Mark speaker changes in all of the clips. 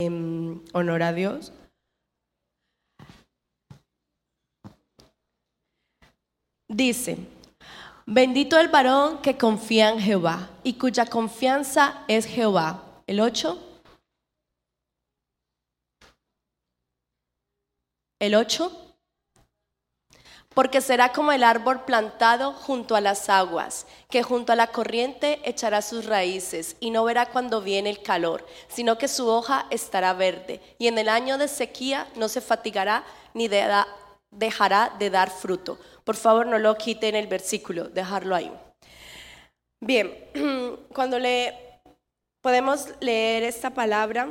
Speaker 1: honor a Dios. Dice: bendito el varón que confía en Jehová y cuya confianza es Jehová. El 8. El 8. Porque será como el árbol plantado junto a las aguas, que junto a la corriente echará sus raíces y no verá cuando viene el calor, sino que su hoja estará verde, y en el año de sequía no se fatigará ni dejará de dar fruto. Por favor, no lo quiten el versículo, dejarlo ahí. Bien, cuando podemos leer esta palabra,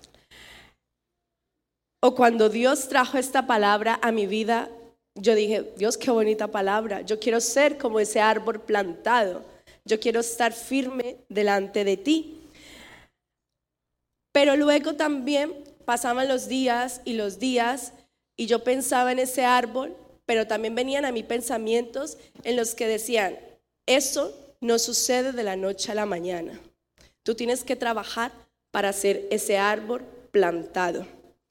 Speaker 1: o cuando Dios trajo esta palabra a mi vida, yo dije: Dios, qué bonita palabra. Yo quiero ser como ese árbol plantado. Yo quiero estar firme delante de ti. Pero luego también pasaban los días y yo pensaba en ese árbol, pero también venían a mí pensamientos en los que decían: eso no sucede de la noche a la mañana. Tú tienes que trabajar para ser ese árbol plantado.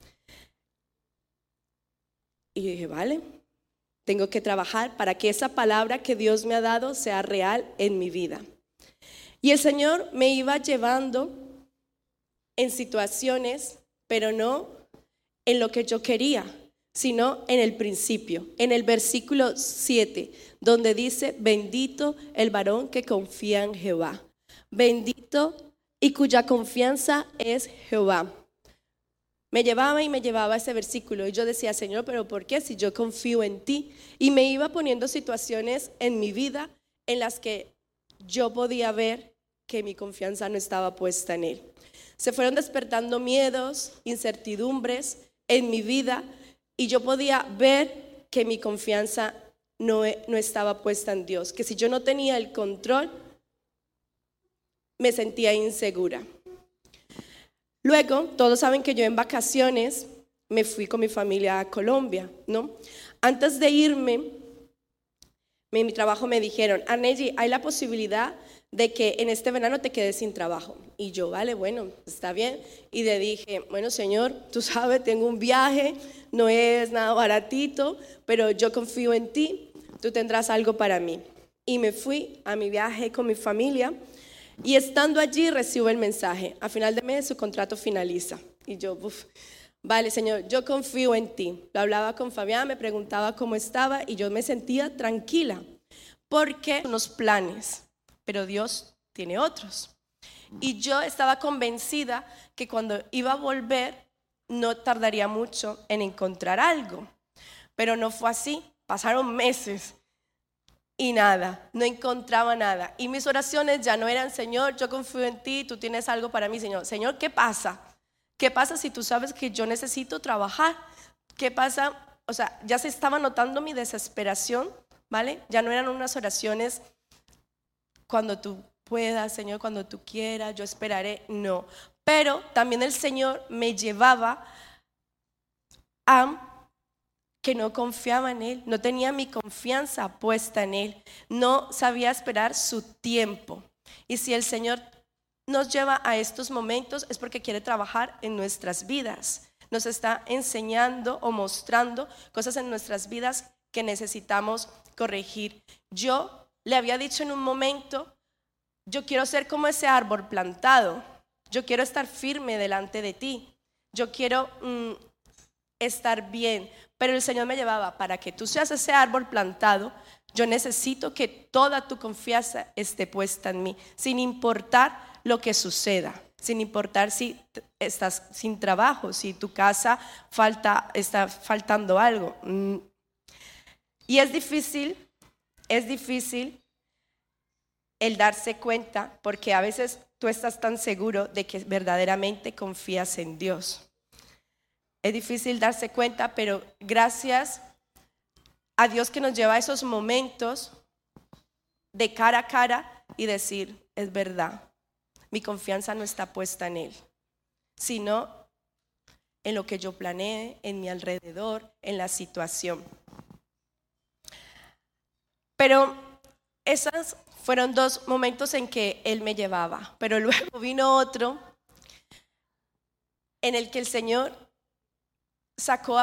Speaker 1: Y dije: vale, tengo que trabajar para que esa palabra que Dios me ha dado sea real en mi vida. Y el Señor me iba llevando en situaciones, pero no en lo que yo quería, sino en el principio, en el versículo 7, donde dice: bendito el varón que confía en Jehová. Bendito y cuya confianza es Jehová. Me llevaba ese versículo y yo decía: Señor, pero ¿por qué si yo confío en ti? Y me iba poniendo situaciones en mi vida en las que yo podía ver que mi confianza no estaba puesta en Él. Se fueron despertando miedos, incertidumbres en mi vida y yo podía ver que mi confianza no estaba puesta en Dios, que si yo no tenía el control, me sentía insegura. Luego, todos saben que yo en vacaciones me fui con mi familia a Colombia, ¿no? Antes de irme, en mi trabajo me dijeron: Arnelli, hay la posibilidad de que en este verano te quedes sin trabajo. Y yo: vale, bueno, está bien. Y le dije: bueno, Señor, tú sabes, tengo un viaje, no es nada baratito, pero yo confío en ti, tú tendrás algo para mí. Y me fui a mi viaje con mi familia. Y estando allí recibo el mensaje: a final de mes su contrato finaliza. Y yo: vale, Señor, yo confío en ti. Lo hablaba con Fabián, me preguntaba cómo estaba y yo me sentía tranquila, porque unos planes, pero Dios tiene otros. Y yo estaba convencida que cuando iba a volver no tardaría mucho en encontrar algo, pero no fue así. Pasaron meses y nada, no encontraba nada. Y mis oraciones ya no eran: Señor, yo confío en ti, tú tienes algo para mí. Señor, ¿qué pasa? ¿Qué pasa si tú sabes que yo necesito trabajar? ¿Qué pasa? O sea, ya se estaba notando mi desesperación, ¿vale? Ya no eran unas oraciones: cuando tú puedas, Señor, cuando tú quieras, yo esperaré. No, pero también el Señor me llevaba a que no confiaba en Él, no tenía mi confianza puesta en Él, no sabía esperar su tiempo. Y si el Señor nos lleva a estos momentos es porque quiere trabajar en nuestras vidas, nos está enseñando o mostrando cosas en nuestras vidas que necesitamos corregir. Yo le había dicho en un momento: yo quiero ser como ese árbol plantado, yo quiero estar firme delante de ti, yo quiero estar bien. Pero el Señor me llevaba: para que tú seas ese árbol plantado, yo necesito que toda tu confianza esté puesta en mí, sin importar lo que suceda, sin importar si estás sin trabajo, si tu casa está faltando algo. Y es difícil el darse cuenta, porque a veces tú estás tan seguro de que verdaderamente confías en Dios. Es difícil darse cuenta, pero gracias a Dios que nos lleva a esos momentos de cara a cara y decir: es verdad, mi confianza no está puesta en Él, sino en lo que yo planeé, en mi alrededor, en la situación. Pero esos fueron 2 momentos en que Él me llevaba, pero luego vino otro en el que el Señor sacó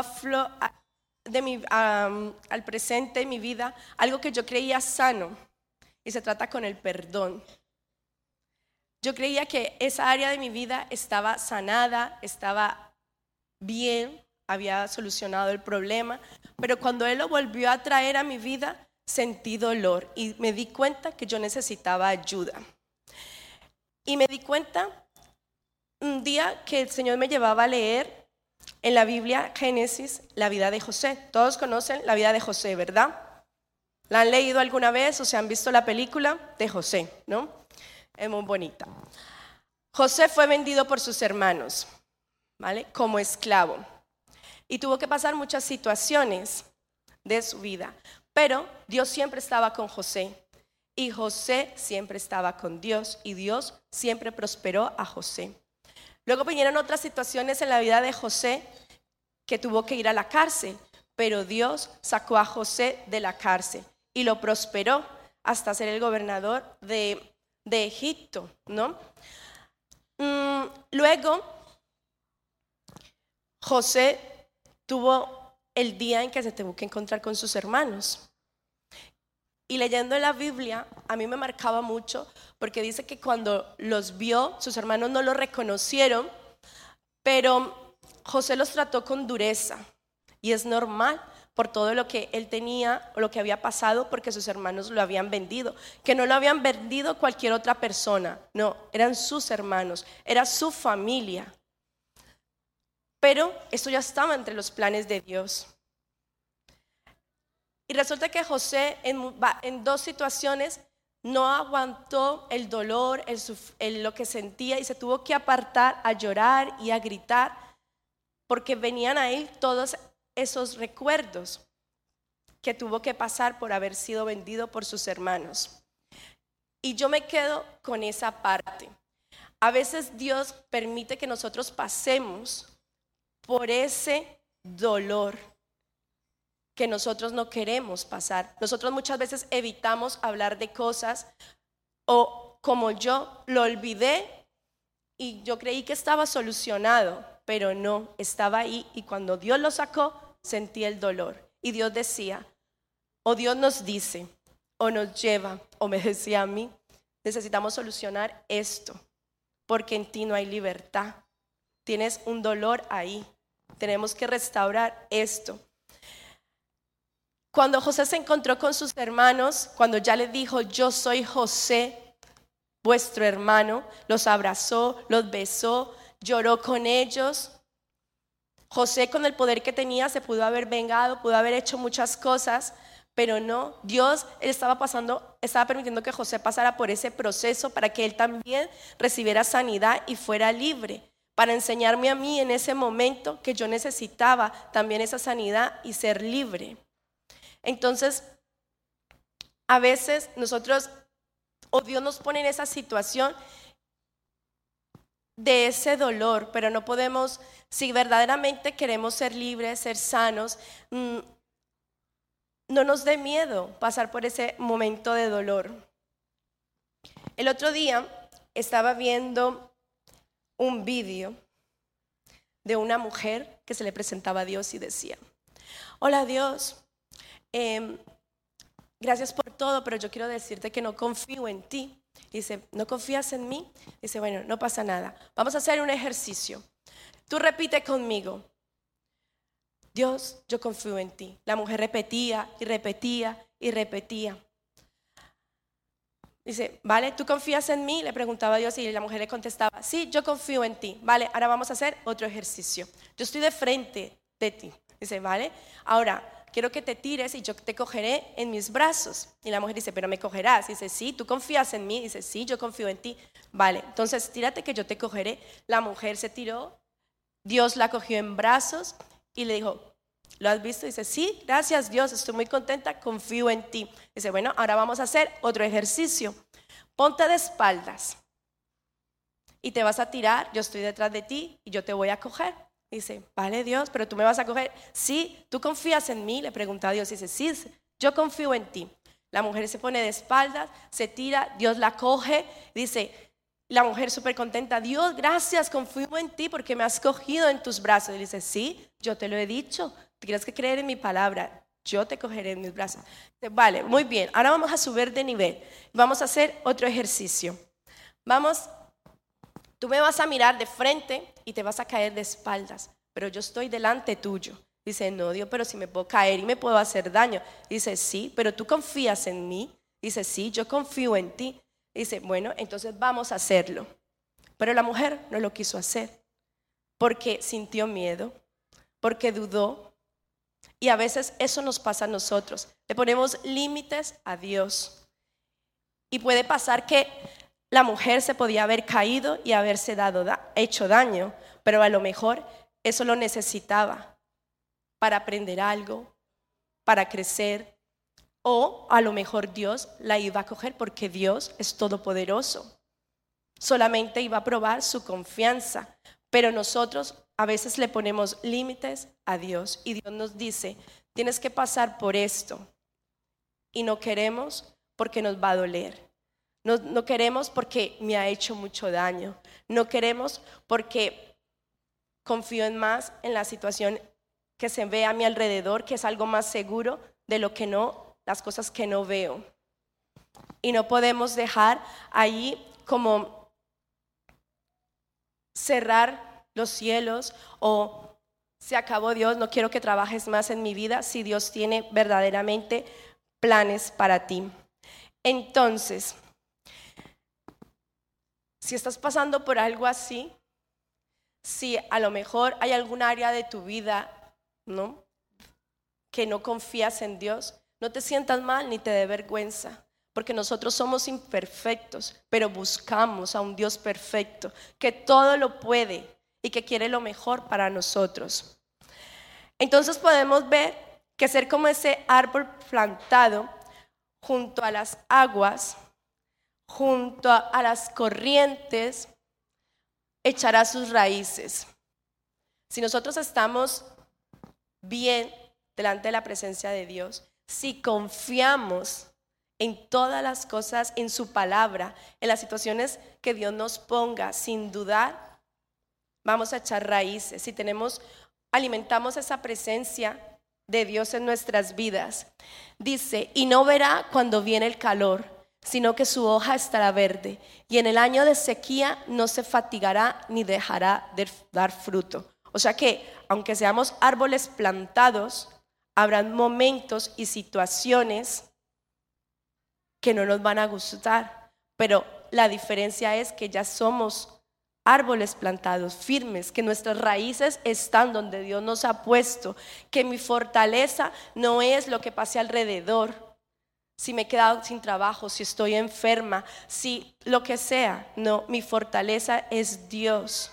Speaker 1: al presente de mi vida algo que yo creía sano, y se trata con el perdón. Yo creía que esa área de mi vida estaba sanada, estaba bien, había solucionado el problema, pero cuando Él lo volvió a traer a mi vida, sentí dolor y me di cuenta que yo necesitaba ayuda. Y me di cuenta un día que el Señor me llevaba a leer en la Biblia, Génesis, la vida de José. Todos conocen la vida de José, ¿verdad? ¿La han leído alguna vez o se han visto la película de José, no? Es muy bonita. José fue vendido por sus hermanos, ¿vale? Como esclavo. Y tuvo que pasar muchas situaciones de su vida. Pero Dios siempre estaba con José. Y José siempre estaba con Dios. Y Dios siempre prosperó a José. Luego vinieron otras situaciones en la vida de José, que tuvo que ir a la cárcel. Pero Dios sacó a José de la cárcel y lo prosperó hasta ser el gobernador de Egipto, ¿no? Luego, José tuvo el día en que se tuvo que encontrar con sus hermanos. Y leyendo en la Biblia, a mí me marcaba mucho, porque dice que cuando los vio, sus hermanos no lo reconocieron, pero José los trató con dureza. Y es normal por todo lo que él tenía o lo que había pasado, porque sus hermanos lo habían vendido, que no lo habían vendido cualquier otra persona, no, eran sus hermanos, era su familia. Pero esto ya estaba entre los planes de Dios. Y resulta que José en dos situaciones no aguantó el dolor, lo que sentía, y se tuvo que apartar a llorar y a gritar, porque venían a él todos esos recuerdos que tuvo que pasar por haber sido vendido por sus hermanos. Y yo me quedo con esa parte. A veces Dios permite que nosotros pasemos por ese dolor que nosotros no queremos pasar. Nosotros muchas veces evitamos hablar de cosas, o como yo lo olvidé y yo creí que estaba solucionado, pero no, estaba ahí, y cuando Dios lo sacó, sentí el dolor. Y Dios decía, o Dios nos dice, o nos lleva, o me decía a mí, necesitamos solucionar esto, porque en ti no hay libertad. Tienes un dolor ahí, tenemos que restaurar esto. Cuando José se encontró con sus hermanos, cuando ya les dijo, yo soy José, vuestro hermano, los abrazó, los besó, lloró con ellos. José, con el poder que tenía, se pudo haber vengado, pudo haber hecho muchas cosas, pero no. Dios estaba permitiendo que José pasara por ese proceso para que él también recibiera sanidad y fuera libre, para enseñarme a mí en ese momento que yo necesitaba también esa sanidad y ser libre. Entonces, a veces nosotros, o Dios nos pone en esa situación de ese dolor, pero no podemos, si verdaderamente queremos ser libres, ser sanos, no nos dé miedo pasar por ese momento de dolor. El otro día estaba viendo un vídeo de una mujer que se le presentaba a Dios y decía, hola Dios, gracias por todo, pero yo quiero decirte que no confío en ti. Dice, ¿no confías en mí? Dice, bueno, no pasa nada. Vamos a hacer un ejercicio. Tú repite conmigo. Dios, yo confío en ti. La mujer repetía y repetía y repetía. Dice, ¿vale? ¿Tú confías en mí? Le preguntaba a Dios y la mujer le contestaba, sí, yo confío en ti. Vale, ahora vamos a hacer otro ejercicio. Yo estoy de frente de ti. Dice, ¿vale? Ahora quiero que te tires y yo te cogeré en mis brazos. Y la mujer dice, pero me cogerás. Dice, sí, ¿tú confías en mí? Dice, sí, yo confío en ti. Vale, entonces tírate que yo te cogeré. La mujer se tiró, Dios la cogió en brazos y le dijo, ¿lo has visto? Dice, sí, gracias Dios, estoy muy contenta, confío en ti. Dice, bueno, ahora vamos a hacer otro ejercicio. Ponte de espaldas y te vas a tirar, yo estoy detrás de ti y yo te voy a coger. Dice, vale Dios, pero tú me vas a coger. Sí, ¿tú confías en mí? Le pregunta a Dios. Dice, sí, yo confío en ti. La mujer se pone de espaldas, se tira, Dios la coge. Dice, La mujer súper contenta, Dios, gracias, confío en ti porque me has cogido en tus brazos. Y dice, sí, yo te lo he dicho, tienes que creer en mi palabra, yo te cogeré en mis brazos. Dice, vale, muy bien, ahora vamos a subir de nivel, vamos a hacer otro ejercicio. Tú me vas a mirar de frente y te vas a caer de espaldas, pero yo estoy delante tuyo. Dice, no, Dios, pero si me puedo caer y me puedo hacer daño. Dice, sí, pero tú confías en mí. Dice, sí, yo confío en ti. Dice, bueno, entonces vamos a hacerlo. Pero la mujer no lo quiso hacer porque sintió miedo, porque dudó. Y a veces eso nos pasa a nosotros. Le ponemos límites a Dios. Y puede pasar que la mujer se podía haber caído y haberse hecho daño, pero a lo mejor eso lo necesitaba para aprender algo, para crecer. O a lo mejor Dios la iba a coger porque Dios es todopoderoso. Solamente iba a probar su confianza. Pero nosotros a veces le ponemos límites a Dios y Dios nos dice, tienes que pasar por esto. Y no queremos porque nos va a doler. No queremos porque me ha hecho mucho daño. No queremos porque confío más en la situación que se ve a mi alrededor, que es algo más seguro de lo que no. Las cosas que no veo. Y no podemos dejar ahí como cerrar los cielos o se acabó Dios, no quiero que trabajes más en mi vida si Dios tiene verdaderamente planes para ti. Entonces, si estás pasando por algo así, si a lo mejor hay algún área de tu vida, ¿no?, que no confías en Dios, no te sientas mal ni te dé vergüenza, porque nosotros somos imperfectos, pero buscamos a un Dios perfecto, que todo lo puede y que quiere lo mejor para nosotros. Entonces podemos ver que ser como ese árbol plantado junto a las aguas, junto a las corrientes, echará sus raíces. Si nosotros estamos bien delante de la presencia de Dios, si confiamos en todas las cosas, en su palabra, en las situaciones que Dios nos ponga, sin dudar, vamos a echar raíces. Si alimentamos esa presencia de Dios en nuestras vidas. Dice, y no verá cuando viene el calor, sino que su hoja estará verde, y en el año de sequía no se fatigará ni dejará de dar fruto. O sea que, aunque seamos árboles plantados, habrán momentos y situaciones que no nos van a gustar, pero la diferencia es que ya somos árboles plantados, firmes, que nuestras raíces están donde Dios nos ha puesto, que mi fortaleza no es lo que pase alrededor, si me he quedado sin trabajo, si estoy enferma, si lo que sea, no, mi fortaleza es Dios.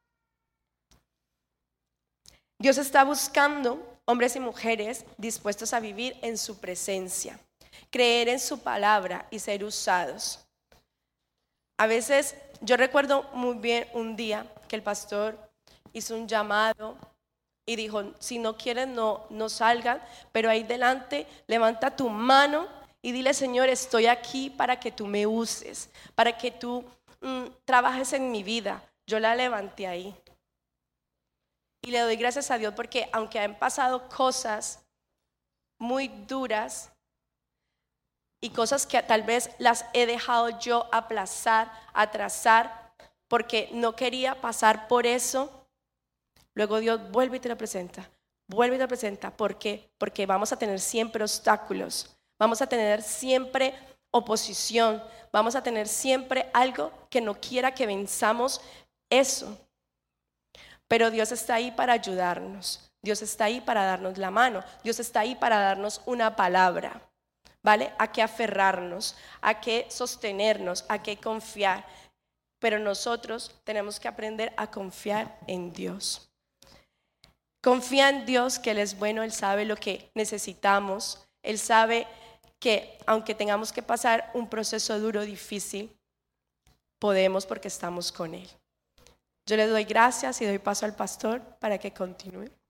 Speaker 1: Dios está buscando hombres y mujeres dispuestos a vivir en su presencia, creer en su palabra y ser usados. A veces yo recuerdo muy bien un día que el pastor hizo un llamado y dijo, si no quieren no salgan, pero ahí delante levanta tu mano y dile, Señor, estoy aquí para que tú me uses, para que tú trabajes en mi vida. Yo la levanté ahí. Y le doy gracias a Dios porque aunque han pasado cosas muy duras y cosas que tal vez las he dejado yo aplazar, atrasar, porque no quería pasar por eso, luego Dios vuelve y te lo presenta. Vuelve y te lo presenta. ¿Por qué? Porque vamos a tener siempre obstáculos, vamos a tener siempre oposición, vamos a tener siempre algo que no quiera que venzamos eso. Pero Dios está ahí para ayudarnos, Dios está ahí para darnos la mano, Dios está ahí para darnos una palabra, ¿vale? A qué aferrarnos, a qué sostenernos, a qué confiar. Pero nosotros tenemos que aprender a confiar en Dios. Confía en Dios, que Él es bueno, Él sabe lo que necesitamos, Él sabe que aunque tengamos que pasar un proceso duro, difícil, podemos porque estamos con Él. Yo le doy gracias y doy paso al pastor para que continúe.